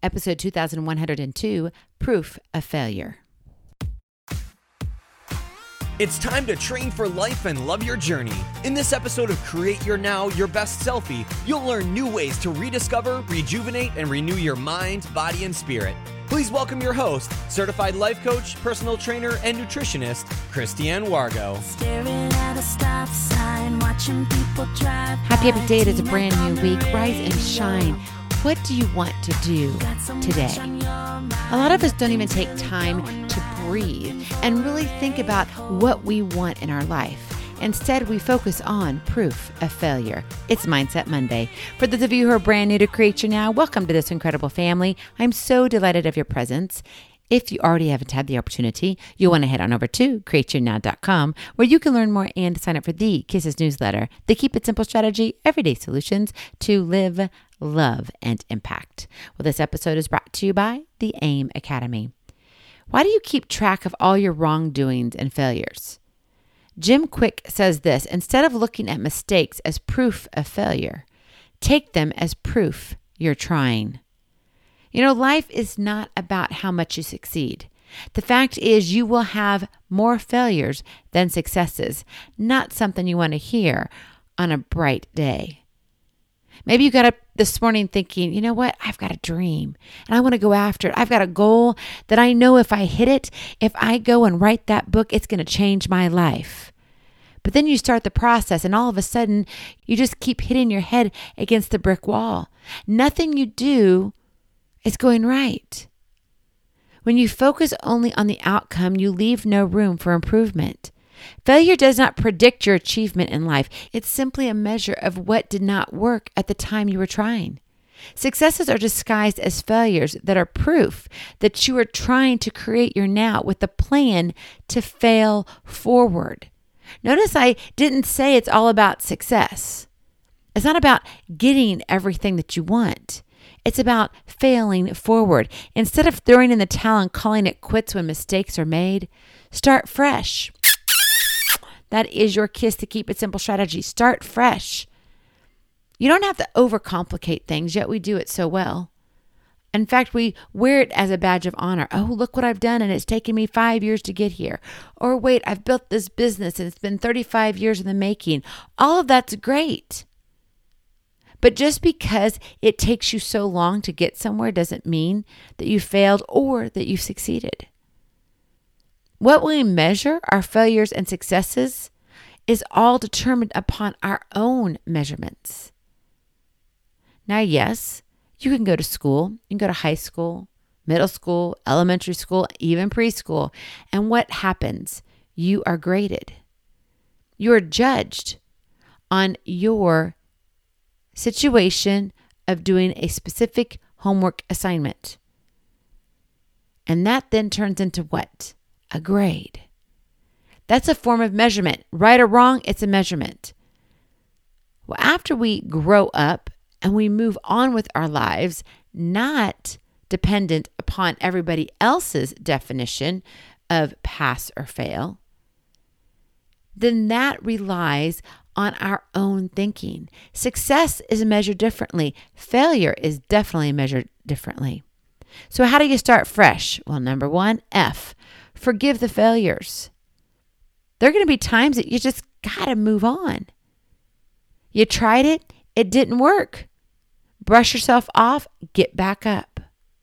episode 2102, Proof of Failure. It's time to train for life and love your journey. In this episode of Create Your Now, Your Best Selfie, you'll learn new ways to rediscover, rejuvenate, and renew your mind, body, and spirit. Please welcome your host, certified life coach, personal trainer, and nutritionist, Christiane Wargo. Happy day. It is a brand new week. Rise and shine. What do you want to do today? A lot of us don't even take time to breathe and really think about what we want in our life. Instead, we focus on proof of failure. It's Mindset Monday. For those of you who are brand new to Create Your Now, welcome to this incredible family. I'm so delighted of your presence. If you already haven't had the opportunity, you'll want to head on over to createyournow.com, where you can learn more and sign up for the Kisses newsletter, the Keep It Simple strategy, everyday solutions to live, love, and impact. Well, this episode is brought to you by the AIM Academy. Why do you keep track of all your wrongdoings and failures? Jim Kwik says this: instead of looking at mistakes as proof of failure, take them as proof you're trying. You know, life is not about how much you succeed. The fact is you will have more failures than successes, not something you want to hear on a bright day. Maybe you got up this morning thinking, you know what, I've got a dream and I want to go after it. I've got a goal that I know if I hit it, if I go and write that book, it's going to change my life. But then you start the process and all of a sudden you just keep hitting your head against the brick wall. Nothing you do is going right. When you focus only on the outcome, you leave no room for improvement. Failure does not predict your achievement in life. It's simply a measure of what did not work at the time you were trying. Successes are disguised as failures that are proof that you are trying to create your now with a plan to fail forward. Notice I didn't say it's all about success. It's not about getting everything that you want. It's about failing forward. Instead of throwing in the towel and calling it quits when mistakes are made, start fresh. That is your Kiss to Keep It Simple strategy. Start fresh. You don't have to overcomplicate things, yet we do it so well. In fact, we wear it as a badge of honor. Oh, look what I've done, and it's taken me 5 years to get here. Or wait, I've built this business, and it's been 35 years in the making. All of that's great. But just because it takes you so long to get somewhere doesn't mean that you failed or that you succeeded. What we measure, our failures and successes, is all determined upon our own measurements. Now, yes, you can go to school. You can go to high school, middle school, elementary school, even preschool. And what happens? You are graded. You are judged on your situation of doing a specific homework assignment. And that then turns into what? A grade. That's a form of measurement. Right or wrong, it's a measurement. Well, after we grow up and we move on with our lives, not dependent upon everybody else's definition of pass or fail, then that relies on our own thinking. Success is measured differently. Failure is definitely measured differently. So how do you start fresh? Well, number one, F, forgive the failures. There are going to be times that you just got to move on. You tried it, it didn't work. Brush yourself off, get back up.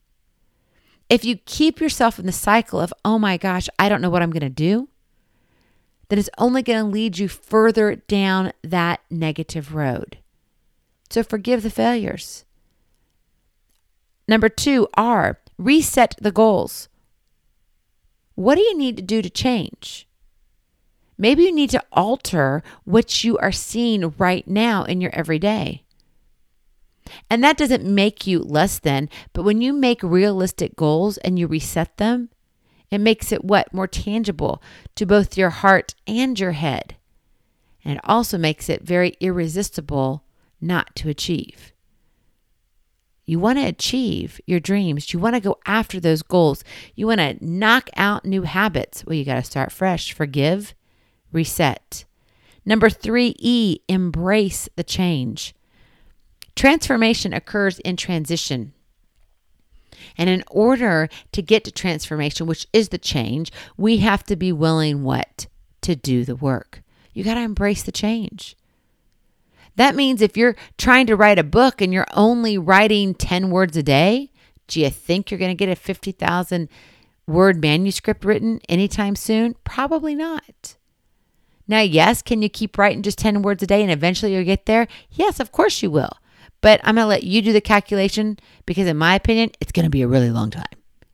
If you keep yourself in the cycle of, oh my gosh, I don't know what I'm going to do, then it's only going to lead you further down that negative road. So forgive the failures. Number 2, R, reset the goals. What do you need to do to change? Maybe you need to alter what you are seeing right now in your everyday. And that doesn't make you less than, but when you make realistic goals and you reset them, it makes it what? More tangible to both your heart and your head. And it also makes it very irresistible not to achieve. You want to achieve your dreams. You want to go after those goals. You want to knock out new habits. Well, you got to start fresh. Forgive, reset. Number 3, E, embrace the change. Transformation occurs in transition. And in order to get to transformation, which is the change, we have to be willing what? To do the work. You got to embrace the change. That means if you're trying to write a book and you're only writing 10 words a day, do you think you're going to get a 50,000 word manuscript written anytime soon? Probably not. Now, yes, can you keep writing just 10 words a day and eventually you'll get there? Yes, of course you will. But I'm going to let you do the calculation because in my opinion, it's going to be a really long time.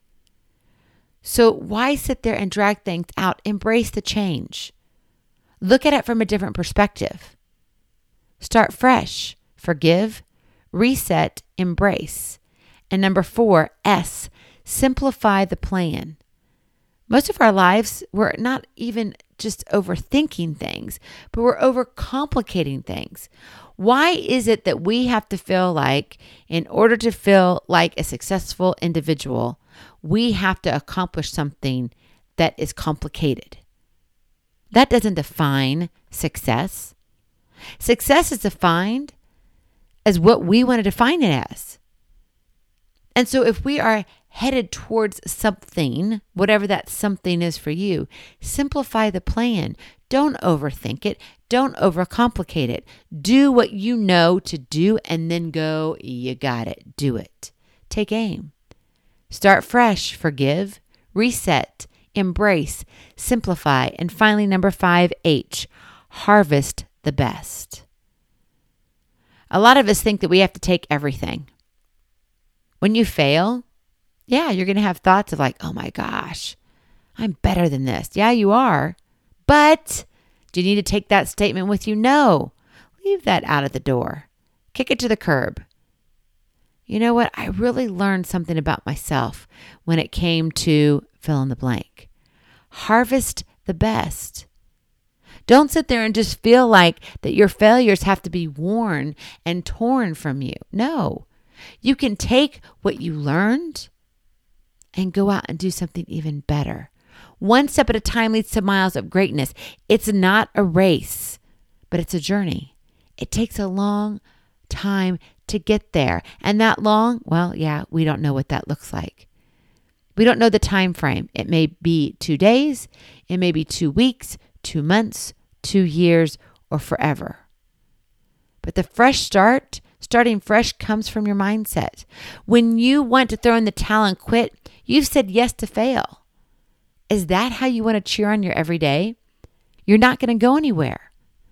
So why sit there and drag things out? Embrace the change. Look at it from a different perspective. Start fresh, forgive, reset, embrace. And number 4, S, simplify the plan. Most of our lives, we're not even just overthinking things, but we're overcomplicating things. Why is it that we have to feel like, in order to feel like a successful individual, we have to accomplish something that is complicated? That doesn't define success. Success is defined as what we want to define it as. And so if we are headed towards something, whatever that something is for you, simplify the plan. Don't overthink it. Don't overcomplicate it. Do what you know to do and then go, you got it. Do it. Take aim. Start fresh. Forgive. Reset. Embrace. Simplify. And finally, number 5, H, harvest the best. A lot of us think that we have to take everything. When you fail, yeah, you're going to have thoughts of like, oh my gosh, I'm better than this. Yeah, you are. But do you need to take that statement with you? No. Leave that out at the door. Kick it to the curb. You know what? I really learned something about myself when it came to fill in the blank. Harvest the best. Don't sit there and just feel like that your failures have to be worn and torn from you. No. You can take what you learned and go out and do something even better. One step at a time leads to miles of greatness. It's not a race, but it's a journey. It takes a long time to get there. And that long, well, yeah, we don't know what that looks like. We don't know the time frame. It may be 2 days. It may be 2 weeks, 2 months, 2 years, or forever. But the fresh start, starting fresh, comes from your mindset. When you want to throw in the towel and quit, you've said yes to fail. Is that how you want to cheer on your everyday? You're not going to go anywhere.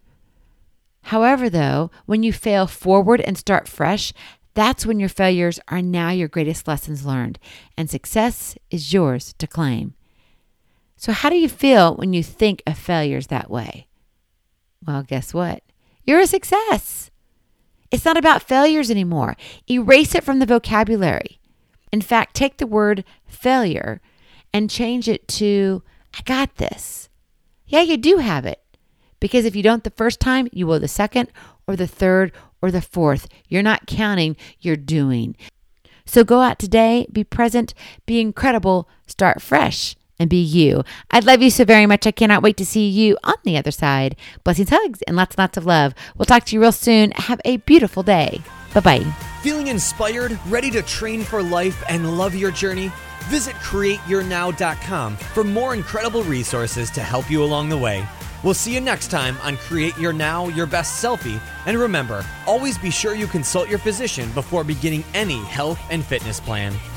However, though, when you fail forward and start fresh, that's when your failures are now your greatest lessons learned, and success is yours to claim. So how do you feel when you think of failures that way? Well, guess what? You're a success. It's not about failures anymore. Erase it from the vocabulary. In fact, take the word failure and change it to, I got this. Yeah, you do have it. Because if you don't the first time, you will the second or the third or the fourth. You're not counting, you're doing. So go out today, be present, be incredible, start fresh, and be you. I love you so very much. I cannot wait to see you on the other side. Blessings, hugs, and lots of love. We'll talk to you real soon. Have a beautiful day. Bye-bye. Feeling inspired, ready to train for life and love your journey? Visit CreateYourNow.com for more incredible resources to help you along the way. We'll see you next time on Create Your Now, Your Best Selfie. And remember, always be sure you consult your physician before beginning any health and fitness plan.